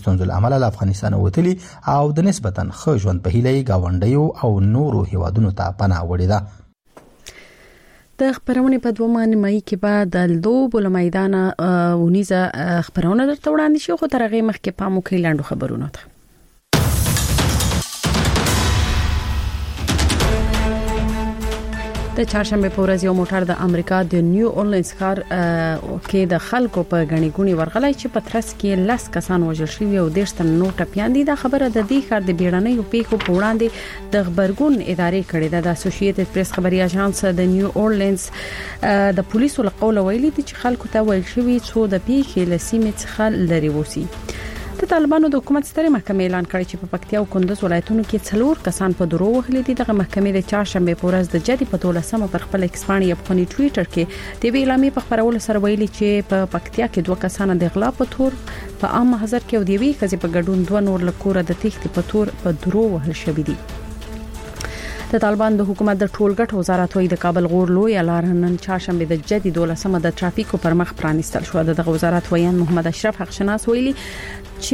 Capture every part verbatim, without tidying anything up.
ستونزو له امله له افغانستان وتلي او د نسبتاً ښه ژوند په هیله یې ګاونډیو او نورو هیوادونو ته پناه وړې ده. د خبرونه په دوه مای کې بعد د لوبو له میدان ونیزه خبرونه درته وړاندې شو، خو تر هغه مخکې پامو کې لاندو خبرونه ده. د چهارشنبه په ورځ یو موټر د امریکا د نیو اورلینز ښار کې د خلکو په غنی ګونی ورغلای چې په ترڅ کې لاس کسان وژل شوي او دیرش تن نور ټپیان دي. دا خبره د دې ښار د بیړنیو پیښو په وړاندې د خبرګون ادارې کړې ده. د اسوسییټډ پریس خبري اژانس د نیو اورلینز د پولیسو له قوله ویلي دي چې خلکو ته ویل شوي څو د پیښې له سیمې څخه لري وسی. د طالبانو د حکومت ستره محکمې اعلان کړی چې په پکتیا او کندوز ولایتونو کې څلور کسان په درو وهلي دي. دغه محکمې د چهارشنبه په ورځ د جدي په دولسمه پر خپل ایکسپانډ افغاني ټویټر کې د اعلامیې په خبرولو سره ویلي چې په پکتیا کې دوه کسان د غلا په تور په عام محضر کې او د وی خزي په ګډون دوه نور لکوره د تخت په تور په درو وهل شوې دي. د طالبان د حکومت د ټولګټ وزارت وایي د کابل غور لوی لار نن چهارشنبه د جدي دولسمه د ترافیکو پر مخ پرانیستل شو. دغه وزارت وایي محمد اشرف حقشناس ویلي چې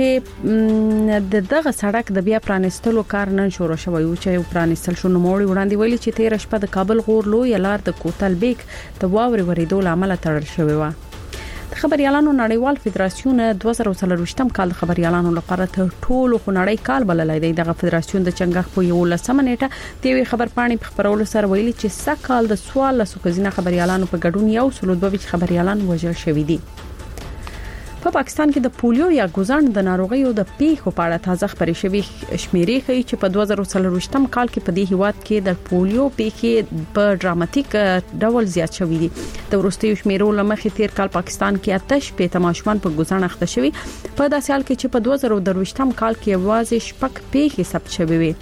دغه سړک د بیا پرانیستلو کار نن شروع شوی و چې پرانیستل شو. نو موري وړاندې ویلي چې تیر شپه د کابل غور لوی لار د کوتل بیک د واوري ورېدو لامل تړل شوی و. د خبريالانو نړیوال فدراسیون دوه زره څلورویشتم کال د خبريالانو لپاره تر ټولو خنړی کال بللای دی. دغه فدراسیون د چنګښ په یو لسمه نیټه د وی خبر پاڼې په خبرولو سره ویلي چې سکهال د سوال لسو کزینه خبريالانو په ګډون یو سلو دوه خبريالان وژل شوی دي. په پاکستان کې د پولیو یا ګوزان د ناروغیو د پیښو په اړه تازه خبرې شوې شمیرې ښیي چې په دوه زره څلورویشتم کال کې په دې هیواد کې د پولیو پیښې په ډراماتیک ډول زیات شوې دي. د وروستیو شمیرو لمخې تیر کال پاکستان کې آتش په تماشوان په ګوزان اخته شوی. په داسې حال کې چې په دوه زره درویشتم کال کې یوازې شپږ پیښې ثبت شوې وي.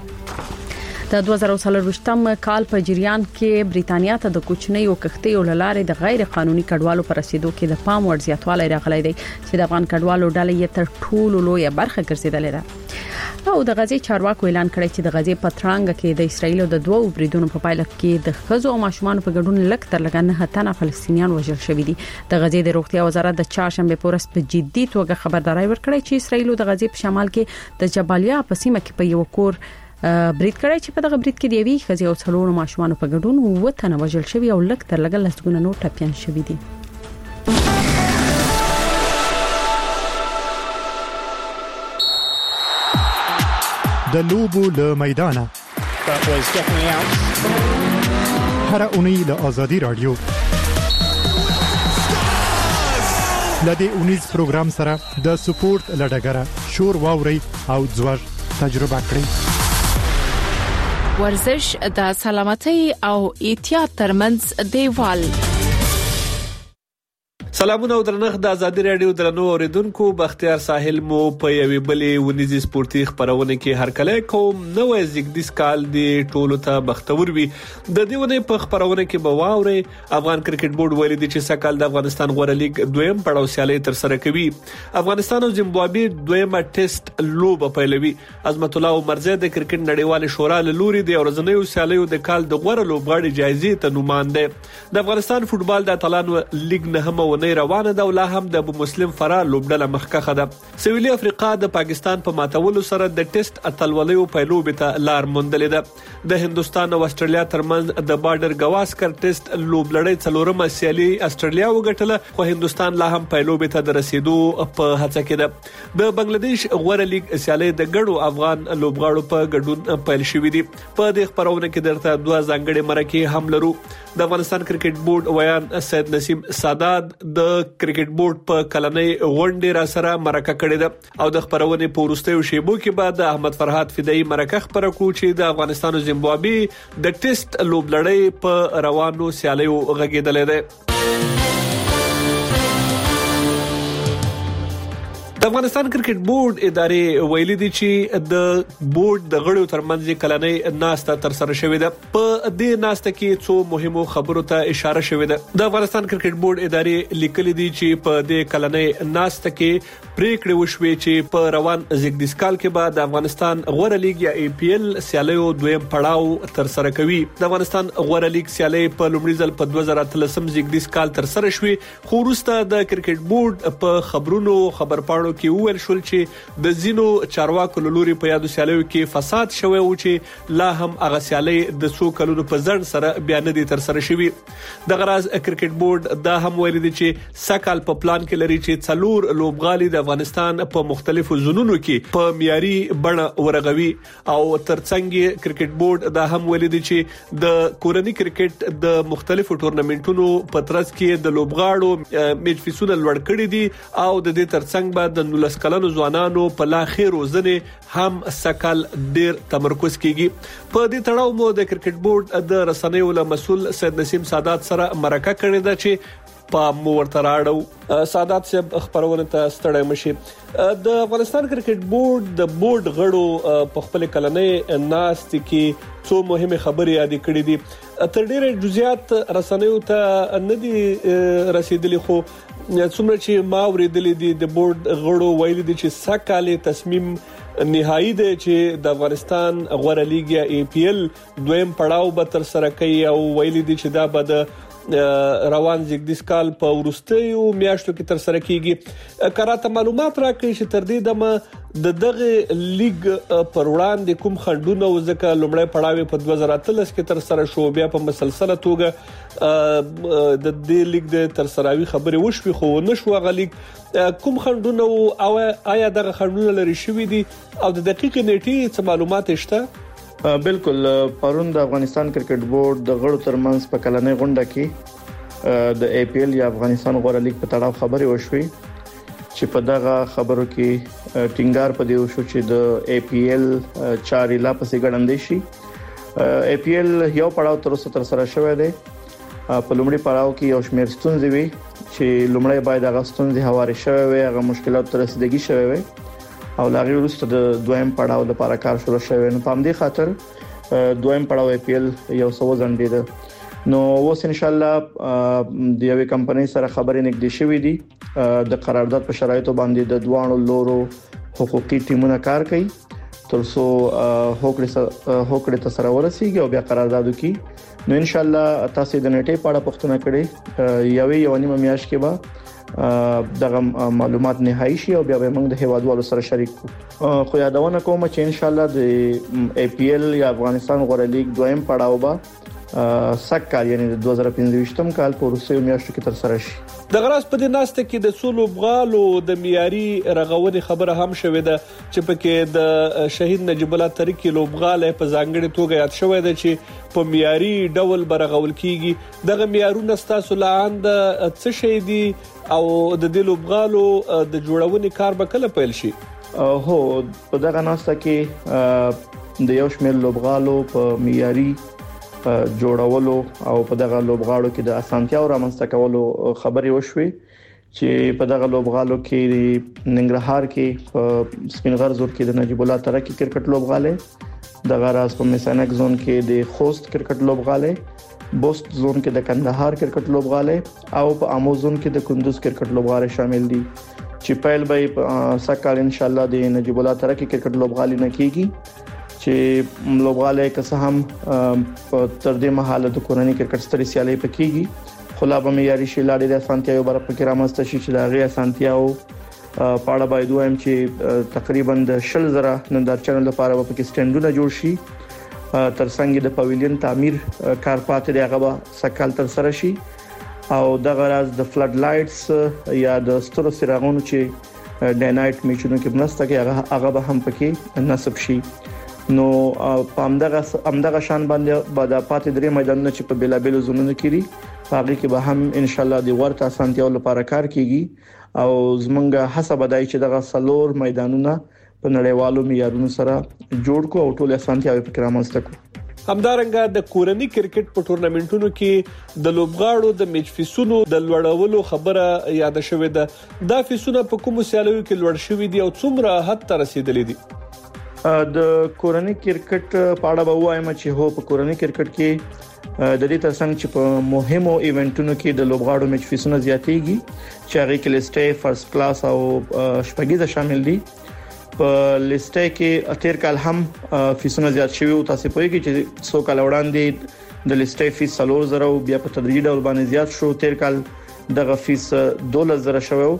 د دوه زره څلورویشتم کال په جریان کې بریتانیا ته د کوچنیو کښتیو لاره د غیر قانوني کډوالو پر رسیدو کې د پام وړ زیاتوالی راغلی دی چې د افغان کډوالو ډلې یې تر ټولو لویه برخه ګرځیدلې ده. او د غزې چارواکو اعلان کړی چې د غزې په ترانګ کې د اسرایل د دوه بریدونو په پایله کې د ښځو او ماشومان په ګډون لک تر لګ نه تنه فلسطینیان وژل شوي دي. د غزې د روغتیا وزارت د چهارشنبه په ورځ په جدي توګه خبرداري ورکړه چې اسرایل د غزې په شمال کې د جبالیا په سیمه کې په یو کور برید کړی چې په دغه برید کې د یوې ښځې او څلور ماشومان په ګډون وطن وژل شوی او لک تر لګ لسګونه نور ټپيان شوي دي. د لوبو له میدانه هر اونۍ له آزادي رادیو لدې اونیز پروګرام سره د سپورت لډګره شور واوري او ځوړ تجربه کړئ. ورزش د سلامتۍ او احتیاط ترمنځ دیوال. سلامونه او درنښت د ازادي رادیو درنو اوریدونکو. بختیار ساحل مو په یوې بلې ونیزي سپورتي خبرونه کې هر کله کوم نوې زیږدیز کال دی ټولو ته بختور وي. د دې ونې په خبرونه کې به واوري افغان کرکټ بورډ ویلي دی چې سکهال د افغانستان غوړه لیګ دویم پړاو سیالي تر سره کوي. افغانستان او زیمبابوې دویمه ټیسټ لوبه پیلوي. عظمت الله عمرزی د کرکټ نړیوال شورا له لوري د ورځنیو سیالیو د کال د غوړه لوبغاړي جایزې ته نومان دی. د افغانستان فوتبال د اتلانو لیګ نه هم ونې روانه ده او لا هم د ابو مسلم فرار لوبډله مخکخه ده. سویلي افریقا د پاکستان په ماتولو سره د ټیسټ اتلولیو پیلوبې ته لار موندلې ده. د هندستان او استرالیا ترمنځ د بارډر گواسکر ټیسټ لوبلړۍ څلورمه سیالي استرالیا وګټله خو هندستان لا هم پیلوبې ته د رسیدو په هڅه کې ده. د بنگلاديش غوړه لیګ سیالي د ګډو افغان لوبغاړو په ګډون پیل شوې دي. په دې خبرونه کې درته دوه ځانګړي مرکې هم لرو. د افغانستان کرکټ بورډ ویان سید نسیم سادات د کرکټ بورډ په کلنۍ غونډې را سره مرکه کړې ده او د خبرونه په وروستیو شیبو کې بعد احمد فرحات فدایي مرکه خبره کړو چې د افغانستان او زیمبابوې د ټیسټ لوبلړۍ په روانو سیالیو غږیدلې ده. د افغانستان کرکټ بورډ ادارې ویلي دي چې د بورډ د غړو ترمنځ کلنۍ ناسته تر سره شوې ده. په دې ناسته کې څو مهمو خبرو ته اشاره شوې ده. د افغانستان کرکټ بورډ ادارې لیکلي دي چې په دې کلنۍ ناسته کې پریکړه وشوه چې په روان زیږدیز کال کې به د افغانستان غوړه لیګ یا ای پی ایل سیالیو دویم پړاو تر سره کوي. د افغانستان غوړه لیګ سیالي په لومړي ځل په دوه زره اتلسم زیږدیز کال تر سره شوه خو وروسته د کرکټ بورډ په خبرونو خبرپاڼو بیانونو کې وویل شول چې د زینو چارواکو لوري په یادو سیالیو کې فساد شوی و چې لا هم هغه سیالي د څو کلونو په ځړ سره بیان دي تر سره شوی. د غراز کرکټ بورډ دا هم ویلي دي چې سکهال په پلان کې لري چې څلور لوبغالي د افغانستان په مختلفو زونونو کې په معیاري بڼه ورغوي او ترڅنګ کرکټ بورډ دا هم ویلي دي چې د کورنۍ کرکټ د مختلفو ټورنمنټونو په ترڅ کې د لوبغاړو میچ فیسونه لوړ کړي دي او د دې ترڅنګ به د نولس کلنو ځوانانو په لا خیر روزنه هم سکهال ډیر تمرکز کیږي. په دې تړاو مو د کرکټ بورډ د رسنیو له مسول سید نسیم سادات سره مرکه کړې ده چې په مو ورته راړو. سادات صاحب خبرونه ته ستړی مشي. د افغانستان کرکټ بورډ د بورډ غړو په خپل کلنۍ ناست کې څو مهمه خبرې یاد کړې دي. تر ډیره جزئیات رسنیو ته نه دي رسیدلي خو څومره چې ما ورېدلې دي د بورډ غړو ویلي دي چې سکهال تصمیم نهایی دی چې د افغانستان غوړه لیګ یا ای پی ایل دویم پړاو به تر سره کوي او ویلي دي چې دا به د روان زیږدیز کال په ورستیو میاشتو کې تر سره کیږي. کراته معلومات راکړي چې تر دې دمه د دغه لیګ پر وړاندې کوم خندونه وزکه لومړی پړاو په دوه زره اتلس کې تر سره شو بیا په مسلسله توګه د دې لیګ د تر سراوي خبرې وشوي خو نشو غلیګ کوم خندونه او آیا دغه خندونه لري شوې دي او د دقیق نیټه څه معلومات شته؟ بالکل پرون د افغانستان کرکټ بورډ د غړو ترمنځ په کلنۍ غونډه کې د ای پی ایل یا افغانستان غوړه لیګ په تړاو خبرې وشوي چې په دغه خبرو کې ټینګار پدې وشو چې د ای پی ایل چاري لا پسې ګړندې شي. ای پی ایل یو پړاو تر اوسه تر سره شوی دی. په لومړي پړاو کې یو شمېر ستونزې وي چې لومړی باید هغه ستونزې هوارې شوی وي هغه مشکلات تر رسیدګي شوی وي او لاغي وروسته د دویم پړاو لپاره کار شروع شوی. نو په همدې خاطر دویم پړاو ای پی ایل یو څو ځنډې ده. نو اوس ان شاء الله د یوې کمپنۍ سره خبرې نږدې شوې دي د قرارداد په شرایطو باندې د دوانو لورو حقوقي ټیمونه کار کوي ترڅو هوکړه هوکړه ته سره ورسیږي او بیا قرارداد وکړي. نو ان شاء الله تاسو د نټې په اړه پوښتنه کړې یوې یو نیمه میاشت کې به دغه معلومات نهایی شي او بیا به موږ د هیوادوالو سره شریک کوو. خو یادونه کوم چې ان شاء الله د ای پی ایل یا افغانستان غوړه لیګ دویم پړاو به سکهال یعنی د دوه زره پنځه کال په روسیې میاشتو کې تر سره شي. د غراس په دې ناسته کې د سولو بغالو د معیاري رغونې خبره هم شوې ده چې پکې د شهید نجیب الله تاریخي لوبغاله په ځانګړي توګه یاد شوې ده چې په معیاري ډول برغول کیږي. دغه معیارونه ستاسو لاند څه شي دي او د دې لوبغالو د جوړونې کار به کله پیل شي؟ هو په دغه ناسته کې د یو شمېر لوبغالو په معیاري جوړولو او په دغه لوبغاړو کې د اسانتیاو رامنځته کولو خبرې وشوي چې په دغه لوبغالو کې ننګرهار کې په سپینغر زور کې د نجیب الله تاریخي کرکټ لوبغاله، د غراس په میسانک زون کې د خوست کرکټ لوبغاله، بوست زون کې د کندهار کرکټ لوبغاله او په امو زون کې د کندوز کرکټ لوبغاله شامل دي چې پیل به سکهال ان شاء الله د نجیب الله تاریخي کرکټ لوبغاله نه کیږي چې لوبغاله که څه هم تر دې مهاله د کورنۍ کرکټ ستړي سیالي پکېږي خو لا به معیاري شي لاړې د اسانتیاو بر پکې رامسته شي چې دا غي اسانتیاو پاړه باید وایم چې تقریبا د شل زره نندارچنو لپاره په کې سټینډونه جوړ شي ترڅنګ د پاویلین تعمیر کار پاتې دی هغه سکهال تر سره شي او د غراز د فلډ لایټس یا د ستورو سراغونو چې ډے نایټ میچونو کې بنسته کې هغه هغه به هم پکې نصب شي. نو په همدغه همدغه شان باندې بعد پاتې درې میدانونه چې په بیلابل زونونو کې دي هغه کې به هم ان شاء الله د ورته اسانتیاو لپاره کار کیږي او زمونږه حساب دای چې دغه سلور میدانونه په نړیوالو معیارونو سره جوړ کو او ټول اسانتیاوي په کرامسته کو. همدارنګه د کورنۍ کرکټ په ټورنمنټونو کې د لوبغاړو د میچ فیسونو د لوړولو خبره یاد شوې ده. دا فیسونه په کوم سیالیو کې لوړ شوې دي او څومره حد ته رسیدلې دي؟ د کورنۍ کرکټ په اړه به وایم چې هو په کورنۍ کرکټ کې د دې ترڅنګ چې په مهمو ایونټونو کې د لوبغاړو میچ فیسونه زیاتېږي چې هغه کې لیسټه فرست کلاس او شپږیزه شامل دي. په لیسټه کې اتیر کال هم فیسونه زیات شوي او تاسو په کې چې څو کال وړاندې د لیسټه فیس څلور زره بیا په تدریجي ډول باندې زیات شو. تیر کال دغه فیس دولس زره شوی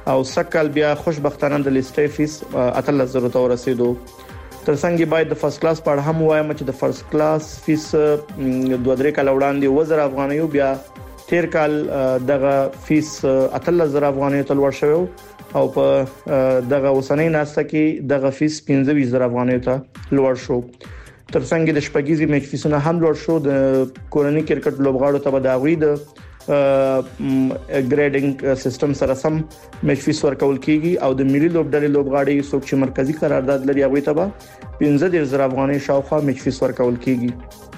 او سکل بیا خوشبختانه د لیسټې فیس اتلس زره ته ورسېدو. ترڅنګ باید د فرست کلاس په اړه هم وایم چې د فرست کلاس فیس دوه درې کال وړاندې وزر افغانیو بیا تیر کال دغه فیس اتلس زره افغانیو ته لوړ شوی او په دغه اوسنۍ ناسته کې دغه فیس پنځه ویشت زره افغانیو ته لوړ شو. ترڅنګ د شپږیزي میچ فیسونه هم لوړ شو. د کورنۍ کرکټ لوبغاړو ته به د غوي د ګریډینګ سیستم سره سم میچ فیس ورکول کیږي او د ملي لوبډلې لوبغاړي څوک چې مرکزی قرارداد لري هغه ته به پنځه دېرش زره افغانۍ شاوخوا میچ فیس ورکول کیږي.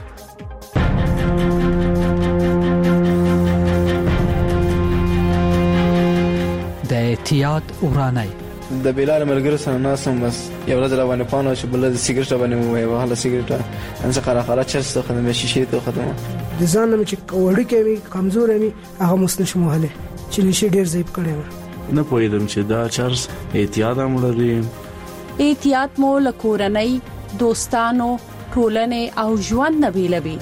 د احتیاط ورانای د بلال ملګری سره ناسم بس یو ورځ را باندې پانو چې بل د سیګریټ باندې مو وای وهله سیګریټ ان څه خره خره چرته خدمت شي ته ختمه د ځان مې چې وړي کوي کمزور مې هغه مستش مهله چې نشي ډیر ضعیف کړي نه پوهیدم چې دا چرس احتیاط هم لري. احتیاط مو لکورنۍ دوستانو ټولنې او ژوند نه بیلوي.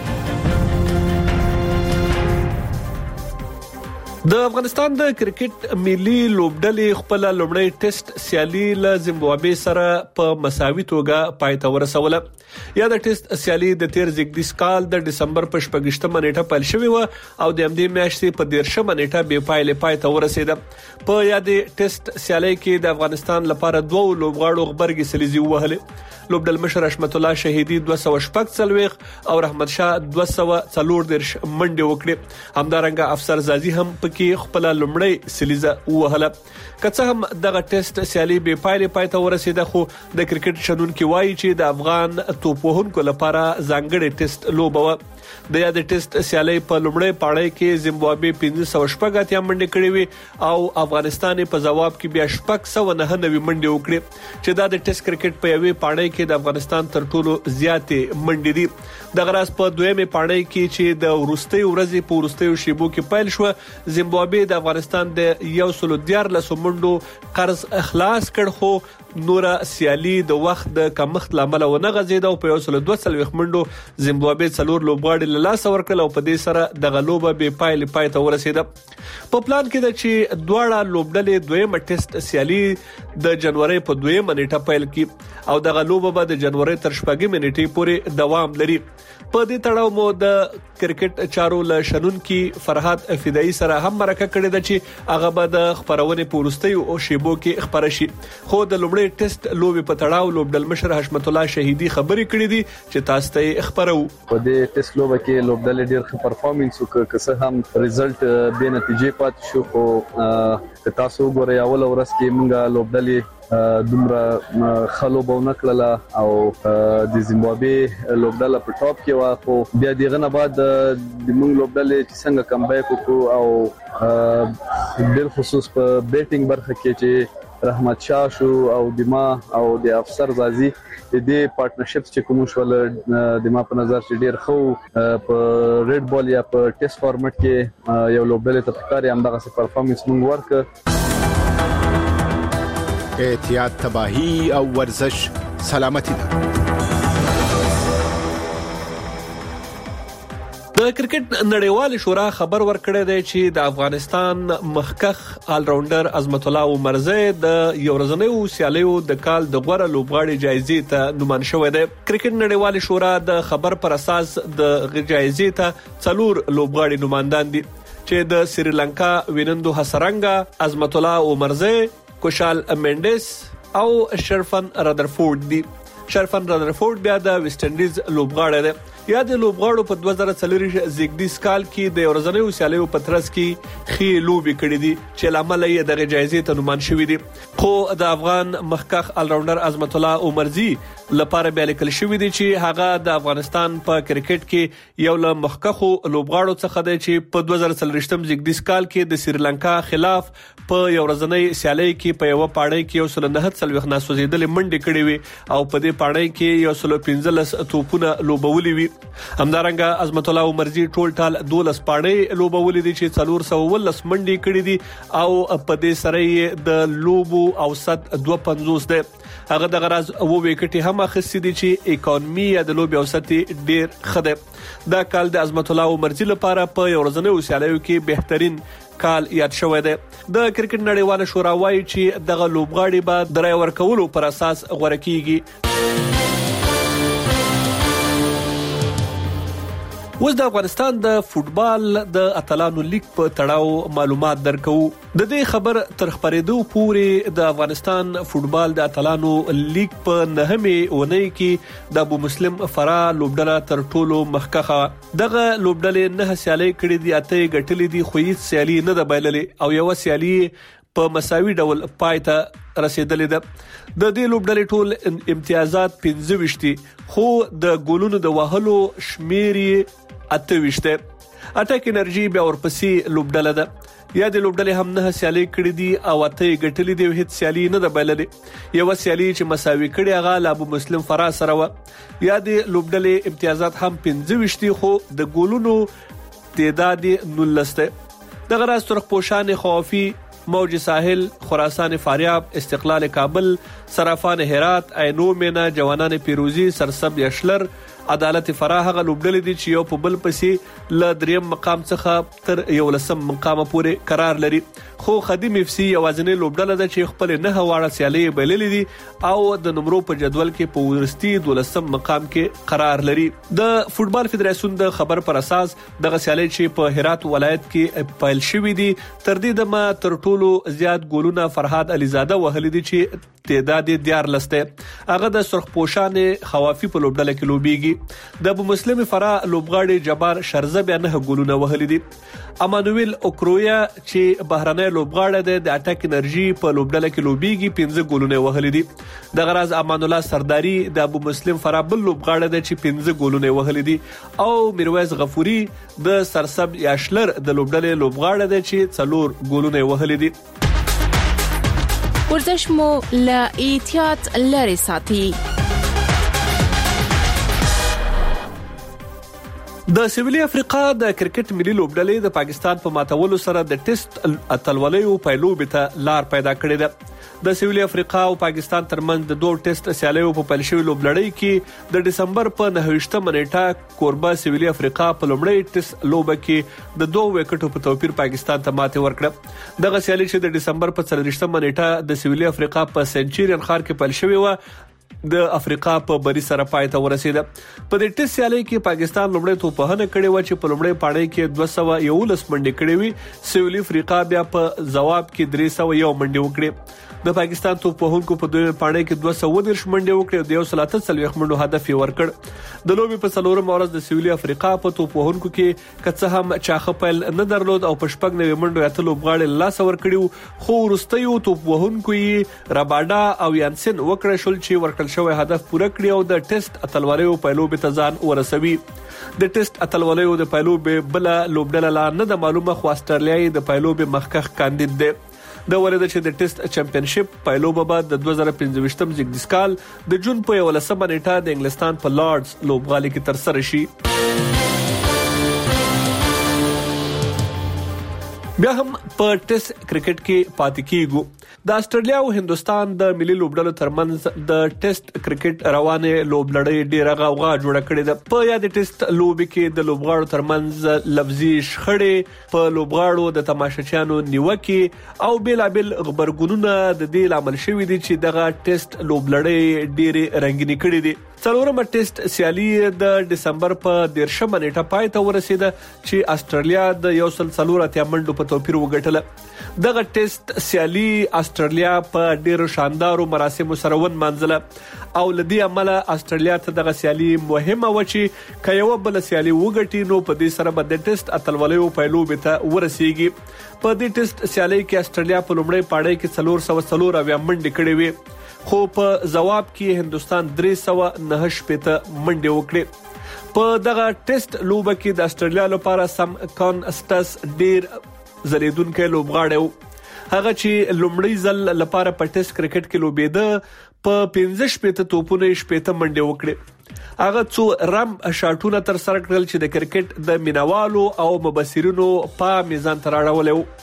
د افغانستان د کرکټ ملي لوبډلې خپل لومړی ټیسټ سیالي له زیمبابوې سره په مساوي توګه پای ته ورسوله. یا د ټیسټ سیالي د تیر زیږدیز کال د دسمبر په شپږشتمه نیټه پیل شوې و او د همدې میاشتې په دیرشمه نیټه به پایله پای ته ورسېده. په یادې ټیسټ سیالي کې د افغانستان لپاره دوه لوبغاړو غبرګي سلیزي وهله. لوبډل مشر رحمت الله شهیدی دوه سوه شپږ څلويخ او رحمت شاه دوه سوه څلور دیرش منډه وکړه. همدارنګه افسر زازي هم پکې خپل لومړی سلیزه وهله. کڅه هم دغه ټیسټ سیالي به پایله پای ته ورسېده خو د کرکټ شنونکو وایي چې د افغان توپوهونکو لپاره ځانګړي ټیسټ لوبه و. د یاد ټیسټ سیالي په لومړی پاړی کې زیمبابوې پنځه سوه شپږ اتیا منډه کړې وي او افغانستان په جواب کې بیا شپږ سوه نه نوي منډه وکړې چې دا د ټیسټ کرکټ په یوې پاړی کې د افغانستان تر ټولو زیاتې منډې دي. د غراس په دویمه پاړی کې چې د ورستۍ ورځې په ورستۍ شیبو کې پیل شو زیمبابوې د افغانستان د یو سل دیارلس منډو قرض اخلاص کړ خو نورا سیالي د وخت د کمښت لامل و نه غزیده او په یو سل دوه څلويخ منډو زیمبابوې څلور لوبغاړي له لاس ورکړل او په دې سره د غلوبه به پایل پای ته ورسېده. په پلان کې د چې دواړه لوبډلې دویمه ټیسټ سیالي د جنوري په دویمه نیټه پیل کی او د غلوبه به د جنوري تر شپږمې نیټې پورې دوام لري. په دې تړاو مو د کرکټ چارو له شنونکي فرحات فدایي سره هم مرکه کړې ده چې هغه به د خبرونه پورستي او شیبو کې خبر شي. خو د لومړي ټیسټ لوبي په تړاو لوبډل مشر حشمت الله شهیدی خبرې کړې دي چې تاسو ته خبرو. په دې ټیسټ لوبه کې لوبډل ډیر ښه پرفارمنس وکړ که څه هم ریزلټ به نتیجې پات شو خو تاسو ګورئ اول ورځ کې موږ لوبډلې دومره خلوبه نکړه او د زیمبابوې لوبډل په ټاپ کې وا خو بیا دغه نه بعد د موږ لوبډلې چې څنګه کمبیک وکړو او بل خصوص په بیټینګ برخه کې چې رحمت شاه شو او دما او د افسر زازي د دې پارټنرشپ چې کوم شول دما په نظر چې ډیر خو په ریډ بال یا په ټیسټ فارمټ کې یو لوبډلې ته پکاري هم دغه پرفارمنس موږ ورک. احتیاط تباہی او ورزش سلامتی ده. د کرکټ نړیوال شورا خبر ورکړی دی چې د افغانستان مخکخ آل راونډر عظمت الله عمرزی د یو ورځنیو سیالیو د کال د غوړه لوبغاړي جایزې ته نوماند شوی دی. کرکټ نړیوال شورا د خبر پر اساس د جایزې ته څلور لوبغاړي نوماندان دي چې د سریلانکا وینندو حسرنګا، عظمت الله عمرزی، کوشال منډس او شرفن رادرفورد دي. شرفن رادرفورد بیا د ویسټ انډیز لوبغاړی دی. یا د لوبغاړو په دوه زره څلور زیږدیز کال کې د ورځنیو سیالیو په ترڅ کې خې لوبي کړې دي چې لامل یې د جایزې ته نوماند شوی دي. خو د افغان مخکخ آل راونډر عظمت الله عمرزی لپاره بیا لیکل شوی دی چې هغه د افغانستان په کرکټ کې یو له مخکخو لوبغاړو څخه دی چې په دوه زره څلور زیږدیز کال کې د سریلانکا خلاف په یو ورځنۍ سیالي کې په یو پاړی کې یو سل نه څلويخ ناسوزیدل منډه کړې وي او په دې پاړی کې یو سل پنځلس توپونه لوبولې وي. همدارنګه عظمت الله عمرزی ټول ټال دولس پاړی لوبولې دي چې څلور سوه ولس منډي کړې دي او په دې سره د لوبو اوسط دوه پنځوس ده. هغه د غراز او وکټي هم اخستې دي چې اکانومي د لوبي اوسط ډیر خده. دا کال د عظمت الله عمرزی لپاره په یو ورځنیو سیالیو کې بهترین کال یاد شوی دی. د کرکټ نړیواله شورا وايي چې دغه لوبغاړي به د رای ورکولو پر اساس غوړه کیږي. اوس د افغانستان د فوتبال د اتلانو لیگ په تړاو معلومات درکو. د دې خبر تر خبرېدو پورې د افغانستان فوتبال د اتلانو لیگ په نهمه اونۍ کې د ابو مسلم فرا لوبډله تر ټولو مخکخه. دغه لوبډلې نه سیالي کړې دي، اته غټلې دي، خو هیڅ سیالي نه ده بایللې او یو سیالي په مساوي ډول پایته رسیدلې ده. د دې لوبډلې ټول امتیازات پنځه وشتي، خو د ګولونو د وهلو شمیرې اته وشته. اټاک انرژي بیا ورپسې لوبډله ده. یا د لوبډلې هم نه سیالي کړې دي او اته غټلې دي، هیڅ سیالي نه ده بایللې. یو سیالي چې مساوي کړي هغه ل ابو مسلم فرا سره و. یا د لوبډلې امتیازات هم پنځه وشتي، خو د ګولونو تعداد نولسته. دغه راز سرخ پوشان خوافي، موج ساحل، خراسان فاریاب، استقلال کابل، صرافان هرات، عینو مینا، جوانان پیروزی، سرسب یشلر، عدالت فرا هغه لوبډلې دي چې یو په بل پسې ل دریم مقام څخه تر یو لسم مقام پورې قرار لري. خو خدیم اف سی یوازینی لوبډله ده چې خپل نه واړه سیالي بللې دي او د نمرو په جدول کې په ورستي دولسم مقام کې قرار لري. د فوتبال فدراسیون د خبر پر اساس دغه سیالي چې په هرات ولایت کې پایل شوې دي، تر دې د ما تر ټولو زیات ګولونه فرهاد علیزاده وهلي دي چې تعداد دیار لسته. هغه د سرخ پوشان خوافي په لوبډله کې لوبيږي. د ابو مسلم فرا لوبغاړي جبار شرزه بیا نه ګولونه وهلي دي. امانویل اوکرویا چې بهرنۍ لوبغاړی دی د اټاک انرژي په لوبډله کې لوبيږي، پنځه ګولونه وهلي دي. د غراز امان الله سرداری د ابو مسلم فرا بل لوبغاړی دی چې پنځه ګولونه وهلي دي او میرویز غفوري د سرسب یاشلر د لوبډلې لوبغاړی دی چې څلور ګولونه وهلي دي. ورزش مو له احتیاط لري ساتي. د سویلي افریقا د کرکټ ملي لوبډلې د پاکستان په ماتولو سره د ټیسټ اتلولیو پایلوبې ته لار پیدا کړې ده. د سویلي افریقا او پاکستان ترمنځ د دوه ټیسټ سیالیو په پیل شوی لوبلړۍ کې د دسمبر په نهه نیټه کوربه سویلي افریقا په لومړۍ ټیسټ لوبه کې د دوه وکټو په توپیر پاکستان ته ماتې ورکړه. دغه سیالي چې د دسمبر په څلورویشتمه نیټه د سویلي افریقا په سنچورین ښار کې پیل شوی و، د افریقا په بری سره پای ته ورسیده. په دې ټیسټ سیالي کې پاکستان لومړی توپهنه کړې و چې په لومړی پاڼۍ کې دوه سوه یولس منډې کړې وي. سویلي افریقا بیا په ځواب کې درې سوه یو منډې وکړې. د پاکستان توپوهونکو په دویمه پاڼۍ کې دوه سوه دېرش منډې وکړې او د یو سل اته څلوېښت منډو هدف یې ورکړ. د لوبې په څلورمه ورځ د سویلي افریقا په توپوهونکو کې که څه هم چاخه پیل نه درلود او په شپږ نوي منډو اته لوبغاړي له لاسه ورکړي، خو وروستیو توپوهونکو یې راباډا او یانسن وکړه شول چې ورکړل شوی هدف پوره کړی او د ټیسټ اتلولیو پایلوبې ته ځان ورسوي. د ټیسټ اتلولیو د پایلوبې بل لوبډله لا نه د معلومه، خو استرالیا د پایلوبې مخکخ کاندید دی. د ولید چې د ټیسټ چمپionship پایلوبه بعد د دوه زره پنځه ویشتم زیږدیز کال د جون په یولسمه نیټه د انګلستان په لارډز لوبغالي کې تر سره شي. بیا هم په ټیسټ کرکټ کې پاتې کیږو. د استرالیا او هندستان د ملي لوبډلو ترمنځ د ټیسټ کرکټ روانه لوبلړۍ ډیره غوغا جوړه کړې ده. په یاد ټیسټ لوبي کې د لوبغاړو ترمنځ لفظي شخړې، په لوبغاړو د تماشچیانو نیوکې او بیلابل خبرګونونه د دې لامل شوې دي چې دغه ټیسټ لوبلړۍ ډیره رنگینی کړې دي. څلورمه ټیسټ سیالي د دسمبر په دیرشمه نیټه پای ته ورسیده چې استرالیا د یو سل څلور اتیا منډو په توپیر وګټله. دغه ټیسټ سیالي استرالیا په ډیرو شاندارو مراسمو سره ونمانځله او لدی عمله استرالیا ته دغه سیالي مهمه و چې کایو بل سیالي وګټي نو په دې سره به د ټیسټ اتلولیو پایلوبې ته ورسیږي. په دې ټیسټ سیالي کې استرالیا په لومړۍ پاڼۍ کې څلور سوه څلور اویا منډې کړې وې، خو په ځواب کې هندستان درې سوه نهه شپېته منډې وکړې. په دغه ټیسټ لوبه کې د استرالیا لپاره سم کانسټس ډیر زریدونکو لوبغاړی و. هغه چې لومړی ځل لپاره په ټیسټ کرکټ کې لوبېده په پنځه شپېته توپونه شپېته منډې وکړې. هغه څو رم شاټونه تر سره کړل چې د کرکټ د مینوالو او مبصرینو په میزان تر اړولې و.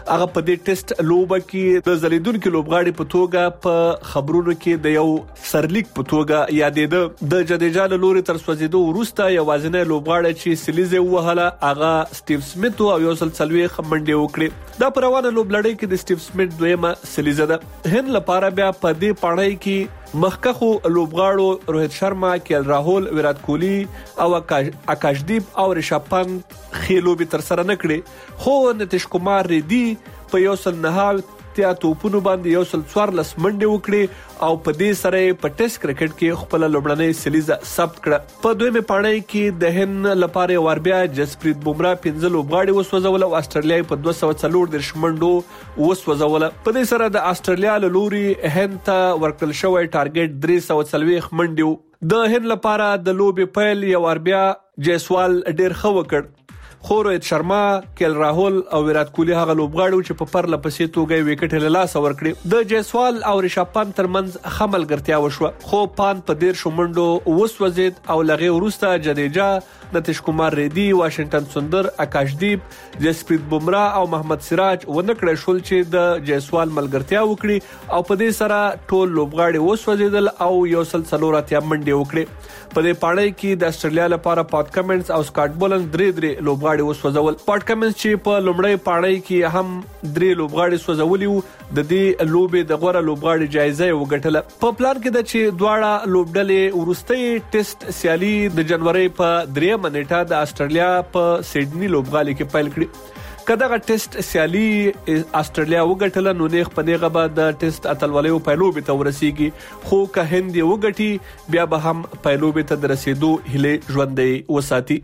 هغه په دې ټیسټ لوبه کې د زلیدونکو لوبغاړي په توګه په خبرونو کې د یو سرلیک په توګه یادېده. د جدیجا له لوري تر سوځیدو وروسته یوازینی لوبغاړی چې سلیزه وهله هغه سټیو سمیت او یو سل څلوي منډه وکړه. دا پر روانه لوبلړۍ کې د سټیو سمیت دویمه سلیزه ده. هند لپاره بیا په دې پړۍ کې مخکخو لوبغاړو روهیت شرما، کیل راهول، ویرات کوهلی او آکاشدیپ او ریشاب پنت خېلو به تر سره نکړي، خو نتیش کمار ریډي په یو سل نه تیا توپونو باندې یو سل څوارلس منډه وکړي او په دې سره په ټیسټ کرکټ کې خپل لوبړنۍ سلیزه ثبت کړه. په دویمه پړۍ کې د هند لپاره وربیا جسپریت بومرا پنځه لوبغاړي وسوځول او استرالیا په دوه سوه څلور د شمنډو وسوځول. په دې سره د استرالیا له لوري هند ته ورکړل شوی ټارګټ درې سوه څلوېښت منډه. د هند لپاره د لوبې پیل یو وربیا جیسوال ډیر ښه وکړ، خو روهیت شرما، کیل راهول او ویرات کوهلی هغه لوبغاړي چې په پرله پسې توګه وکټ له لاس ورکړي. د جیسوال او ریشاب پنت ترمنځ خملګرتیا وشوه، خو پان په ډیر شومنډو وسوځید او لغه ورسته جدیجا، نتیش کمار ریډي، واشنگټن سندر، آکاشدیپ، جسپریت بومرا او محمد سراج ونکړې شول چې د جیسوال ملګرتیا وکړي او په دې سره ټول لوبغاړي وسوځیدل او یو سل څلور اتیا منډه وکړي. په دې پړۍ کې د استرالیا لپاره پات کمنټس او سکاټ بولن درې درې لوبغاړي وسوځول. پات کمنټس چې په لومړی پړۍ کې هم درې لوبغاړي سوځولي وو، د دې لوبې د غوړه لوبغاړي جایزه وګټله. په پلان کې د چې دواړه لوبډلې ورستۍ ټیسټ سیالي د جنوري په درې منېټه د استرالیا په سیډني لوبغالي کې پیل کړي. کله چې ټیسټ سیالي استرالیا وګټله نو نه خپنهغه بعد د ټیسټ اتلولیو پیلوبې ته ورسیږي، خو که هند وګټي بیا به هم پیلوبې ته رسیدو هله ژوندۍ وساتي.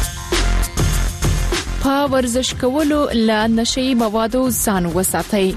په ورزش کولو له نشئی موادو ځان وساتئ.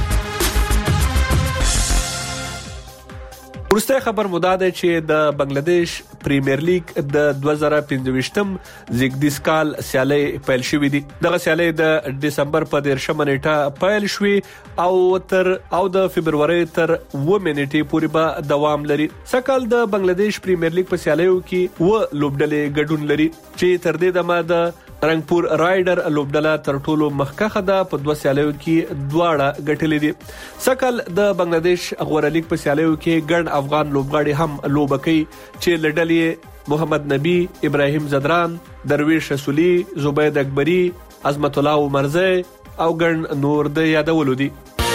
ورسته خبر مداده چې د بنگلاديش پریمیر لیگ د دوه زره پنځه زیګدیس کال سیالي پیل شوې دي. دغه سیالي د دسمبر په دیرشمه نیټه پیل شوې او تر او د فبرवरी تر و منېټې پورې به دوام لري. سکهال د بنگلاديش پریمیر لیگ په سیالیو کې و لوبډلې ګډون لري چې تر دې دمه د رنگپور رایډر لوبډله تر ټولو مخکخه ده، په دوه سیالیو کې دواړه ګټلې دي. سکهال د بنگلاديش غوړه لیگ په سیالیو کې ګڼ افغان لوبغاړي هم لوبه کوي چې لډلې محمد نبی، ابراهیم زدران، درویش رسولي، زبید اکبری، عظمت الله عمرزی او ګڼ نور د یادولو دي.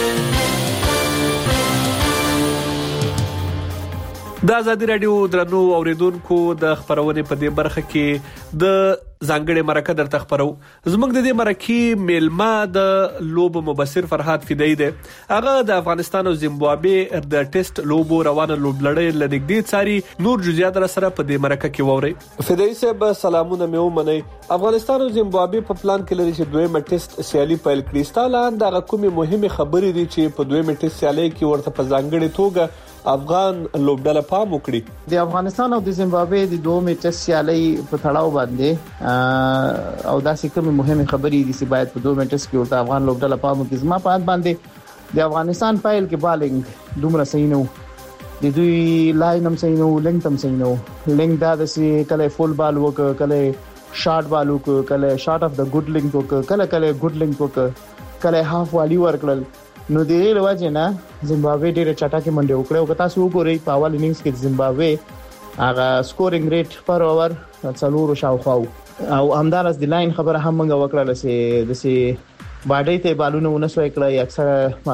د آزادی رادیو درنو اوریدونکو د خبرونه په دې برخه کې د ځانګړي مرکه درته خبرو. زموږ د دې مرکې میلمه د لوب مبصر فرحات فدایی دی. هغه د افغانستان او زیمبابوې د ټیسټ لوبو روانه لوبلړۍ لنګدي څاري. نور جزئیات را سره په دې مرکه کې ووري. فدایی صاحب سلامونه مې ومنئ. افغانستان او زیمبابوې په پلان کې لري چې دویمه ټیسټ سیالي پیل کړي. ستاله د کومې مهمه خبرې دي چې په دویمه ټیسټ سیالي کې ورته په ځانګړي توګه افغان لوبډله پام وکړي. د افغانستان او د زیمبابوې د دوه میټس سیالي په تړاو باندې او داسې کومه مهمه خبرې دي چې باید په دوه میټس کې ورته افغان لوبډله پام وکړي. زما په اند باندې د افغانستان فایل کې بالینګ دومره صحیح نه و، د دوی لاین هم صحیح نه و، لینګ هم صحیح نه و. لینګ دا د کله فول بال وک، کله شارټ بال وک، کله شارټ اف د ګډ لینګ وک، کله کله ګډ لینګ وک، کله هاف والی ورکړل. نو د دې لوجه نه زیمبابوې ډېر چټاکه منډه وکړه او که تاسو وګورئ په اول انینګز کې زیمبابوې هغه سکورینګ ریټ پر اوور څلور شاوخوا او همدارس د لاین خبره هم موږ وکړه لسه د سي باډې ته بالونه ونسوي کړی اکثر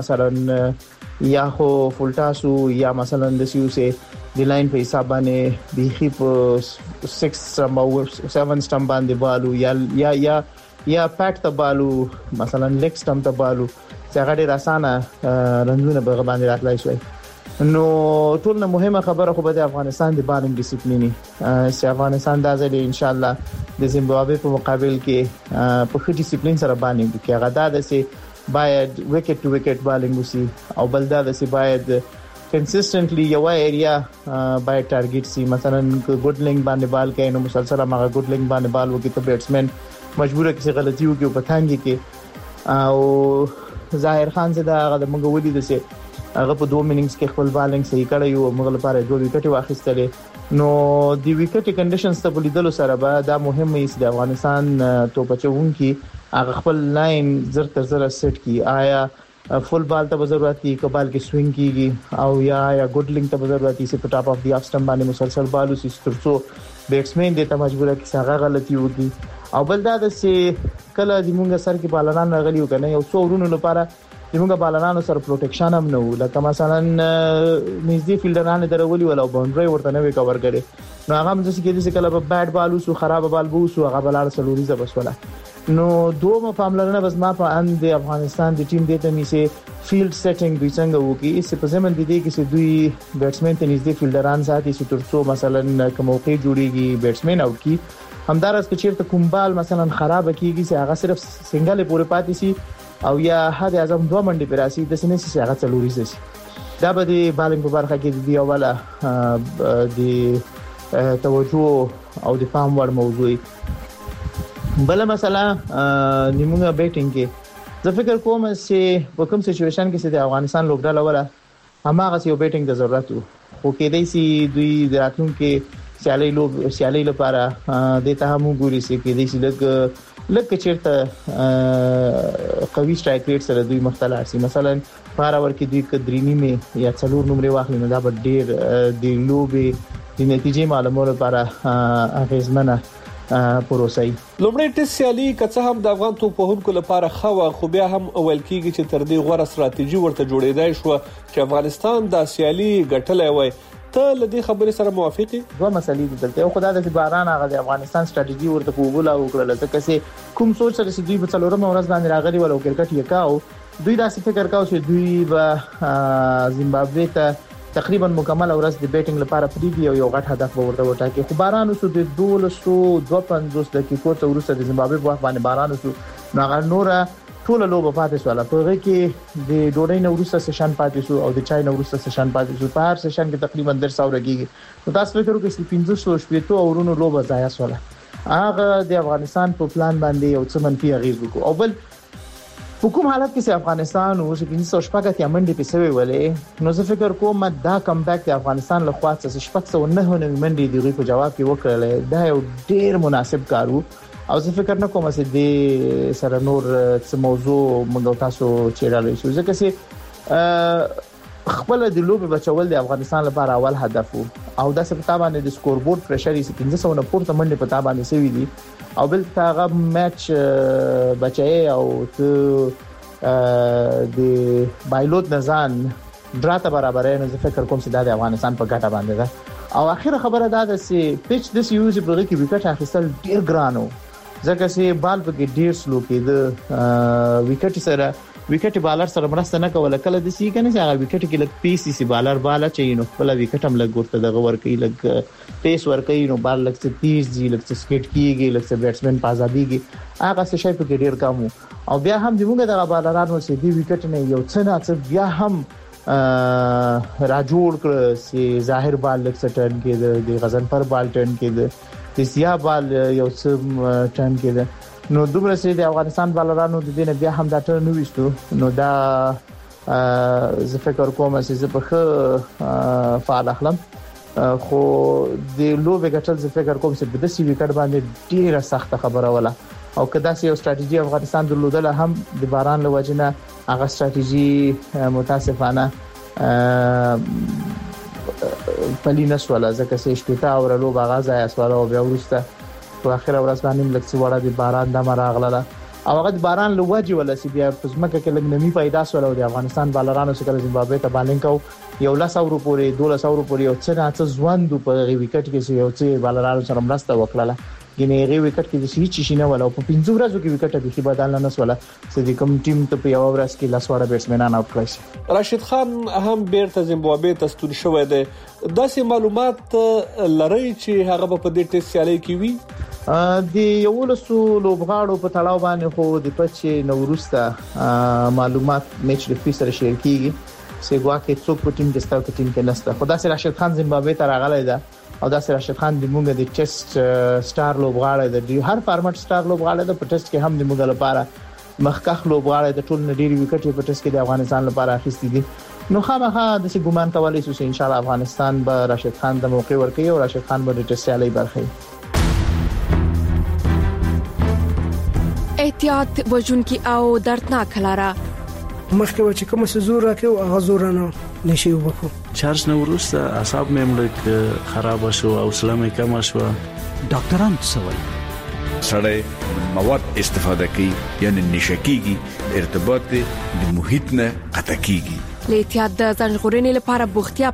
مثلا یا خو فولټاسو یا مثلا د سیوسه د لاین په حساب باندې بيخي په سکس سټم او سیون سټم باندې بالو یا یا یا یا پټ ته بالو مثلا لیګ سټم ته بالو څنګه ډیر اسانه رنونه به باندې راتلای شي. نو ټول نه مهمه خبره خو به د افغانستان د بالینګ ډیسپلینی چې افغانستان د ځلې ان شاء الله د زیمبابوې په مقابل کې په خې ډیسپلین سره باندې کې غدا د سي باید وکټ ټو وکټ بالینګ وسی او بل دا د سي باید کنسستنټلی یو ایریا باید ټارګټ سي. مثلا ګډ لینګ باندې بال کوي نو مسلسل هغه ګډ لینګ باندې بال وکړي ته بیټسمن مجبور کیږي غلطي وکړي په تانګي کې او ظاهر خان زه دا هغه د موږ ولید سي هغه په دوه میننګز کې خپل بالینګ صحیح کړی او موږ لپاره دوه وکټ واخیستلې. نو د وکټ کنډیشنز ته بلیدلو سره به دا مهمه است د افغانستان توپچون کې هغه خپل لاین زر تر زر سیټ کی آیا فول بال ته ضرورت دي کبال کې سوینګ کیږي او یا یا ګډلینګ ته ضرورت دي چې په ټاپ اف دی اف سټم باندې مسلسل بالو سي ترڅو بیټسمن دې ته مجبور کی څنګه غلطي وکړي او بل دا د چې کله د مونږ سر کې بالران راغلی وکنه یو څو ورونو لپاره د مونږ بالرانو سره پروټیکشن هم نه و لکه مثلا نږدې فیلډرانو درولي ولا باونډري ورته نه وی کور کړي نو هغه هم ځکه چې کله په بیټ بالو سو خراب بال بو سو هغه بلار سلوري زبسوله نو دوه پاملرنه بس ما په ان د افغانستان د ټیم د ته می سي فیلډ سیټینګ دوی څنګه وکي چې په زمن دي کې چې دوی بیټسمن ته نږدې فیلډران ساتي چې ترڅو مثلا کوم موقع جوړيږي بیټسمن اوټ کی همدارس کې چیرته کوم بال مثلا خراب کیږي چې هغه صرف سنگل پورې پاتې سي او یا حد اعظم دوه منډي پر راسي د سینې چې هغه څلوري شي دا به د بالینګ په برخه کې دی اوله د توجه او د فهم ور موضوع بل مسله نیمه بیټینګ کې زه فکر کوم چې په کوم سچويشن کې چې د افغانستان لوبډاله ولا هماغه یو بیټینګ د ضرورت وو خو کې دای سي دوی د راتلونکو سیالي لوب سیالي لپاره د ته هم ګوري سي کې دای سي لکه لکه چیرته قوي سټرایک ریټ سره دوی مختلف سي مثلا پاراور کې دوی کدرینی می یا څلور نمبر واخلي نو دا به ډیر د لوبې د نتیجې معلومولو لپاره اغیزمنه پروسه لومړی ټیسټ سیالي کڅه هم د افغان توپ وهونکو لپاره خو خو بیا هم اول کېږي چې تر دې غوړه ستراتیژي ورته جوړېدای شو چې افغانستان د سیالي ګټلای وای ته لدې خبرې سره موافقې دوه مسلې دي دلته خدای د باران هغه د افغانستان ستراتیژي ورته قبول او کړل ځکه چې کوم سوچ سره چې دوی په څلورم ورځ باندې راغلي ول او کرکټ یې کاو دوی دا فکر کاو چې دوی به زیمبابوې ته تقریبا مکمل ورځ د بیټینګ لپاره پریږي او یو غټ هدف به ورته وټاکي خو باران وسو د دولسو پنځوس دقیقو ته ورسره د زیمبابوې په باندې باران وسو نو هغه نور ټول لوب پاتې شو په هغه کې د ډوډۍ نو ورسره سشن پاتې شو او د چای نو ورسره سشن پاتې شو په هر سشن کې تقریبا درې سو رګيږي نو تاسو فکر وکړئ چې پنځه سو شپږ اورونو لوب ضایع شوله هغه د افغانستان په پلان باندې یو څه منفي اغیز وکړو او بل په کوم حالت کې چې افغانستان او چې پنځه سو شپږ ته منډي پیسوي ولې نو زه فکر کوم دا کم بیک د افغانستان له خوا څخه شپږ سو نه نه منډي دی په جواب کې وکړل دا یو ډیر مناسب کارو او زه فکر نه کوم چې د سره نور څه موضوع موږ تاسو چیرې شو ځکه چې خپل د لوب بچول د افغانستان لپاره اول هدف وو او دا څه په تابانه د سکور بورډ پرشر یې پنځه سو نه پورته منډي په تابانه سوي دي او بل هغه میچ بچای او ته د بایلوت نزان دراته برابرې نه فکر کوم چې د افغانستان په ګټه باندې ده او اخیره خبره دا ده چې پیچ د یوز په کې وکټ اخیستل ډیر ګرانو ځکه چې بال په کې ډیر سلو کې د وکټ سره وکټ بالر سره مرسته نه کوله کله د سی کنه چې هغه وکټ کې لګ پی سی سی بالر بالا چي نو خپل وکټ هم لګ ورته دغه ور کوي لګ پیس ور کوي نو بال لګ څه تیز دي لګ څه سکیټ کیږي لګ څه بیټسمن په ازاديږي هغه څه شي په کې ډیر کم او بیا هم دغه د بالرانو سي دی وکټ نه یو څه نه څه بیا هم را جوړ کړ چې ظاهر بال لګ څه ټرن کې د غزنفر بال ټرن کې د سیا بال یو څه ټرن کې نو دومره سي د افغانستان بالرانو د دینه بیا هم دا ټر نو وستو نو دا زه فکر کوم چې زه په فعال اخلم خو د لوب ګټل زه فکر کوم چې د سی وکټ باندې ډیره سخت خبره ولا او کدا سي یو ستراتیژي افغانستان درلودل هم د باران لوجنه هغه ستراتیژي متاسفانه پلینس ولا ځکه چې شپږ اور لوب غاز یا سوال او بیا ورسته په اخر ورځ باندې لکه څه وړه د باران د مراغله او هغه د باران لوجي ولا سی بیا په ځمکه کې لګ نمی پیدا شول او د افغانستان بالرانو څخه زیمبابوې ته بالینګ کو یو لاس اورو پورې دوه سو پورې یو څه نه څه ځوند په وکټ کې یو څه بالرانو سره مرسته وکړه ګینه غي وکټ کې د هیڅ شي نه ولا په پنځو ورځو کې وکټ به بدل نه وسوله چې د کوم ټیم ته په یو ورځ کې لاس وړه بیټسمنان اوټ کړی راشد خان هم بیرته زیمبابوې ته ستون شوی دی داسې معلومات لري چې هغه په دې ټیسټ سیالي کې وي د یو لسو لوبغاړو په تړاو باندې خو د پچې نوروسته معلومات میچ ریفری سره شیر کیږي چې ګواکې څوک په ټیم کې ستاسو په ټیم کې نشته خدا سره راشد خان زیمبابوې ته راغلی دا او دا سره راشد خان د موږ د ټیسټ سٹار لوبغاړی دی هر فارمټ سٹار لوبغاړی دی په ټیسټ کې هم د موږ لپاره مخکخ لوبغاړی د ټول نډيري وکټ په ټیسټ کې د افغانستان لپاره اخیستي دي نو خامخا د څه ګمان کولای شو چې ان شاء الله افغانستان به راشد خان د موقع ورکړي او راشد خان به د ټیسټ سیالي برخه احتیاط وژونکي او دردناک لاره. مخکې و چې کوم څه زور راکې او غزور نه نشي وبکو چارج نه ورسته اعصاب مې مړ خراب شو او سلامه کم شو. ډاکټران څه وایي؟ سړی مواد استفاده کوي یعنی نشکیږي ارتباط د محیط نه قطع کیږي. له احتیاط د ځان ژغورنې لپاره بوختیا